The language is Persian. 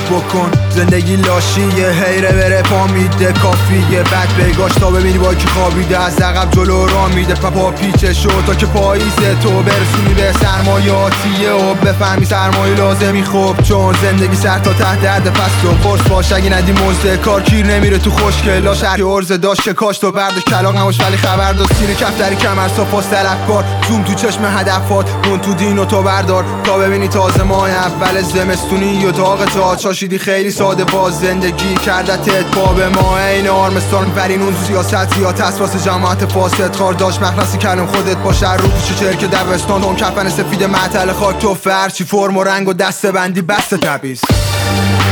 بکن. زندگی لاشیه، حیره بره پا میده کافیه. بد بگاش تا ببینی با کی خوابیده، از عقب جلو را میده. پا پیچه شو تا که پاییزه تو برسونی به سرمایاتیه و بفهمی سرمایه لازمی. خوب چون زندگی سر تا ته درد پس تو فرس باش. اگه ندی مزده کار کیر نمیره تو خوشگلا. شرکی ارزه داشت کاش تو برداشت کلاق نماش ولی خبر داشت. سینه کفتری کمر صفاس طلبکار، زوم تو چشم هدفات، مون تو دین و تو بردار تا ببینی تازه ماه اول زمستونی و داغ تا چاشیدی. خیلی ساده باز زندگی کردتت باب ما این آرمستان فرینون سیاست زیاد اسواس جماعت فاسد خار داشت مخلصی کلم خودت باشه. رو پیش چرک دبستان اون کفن سفید معطل خاک تو فرچی فرم و رنگ و دسته بندی بسته تبیز.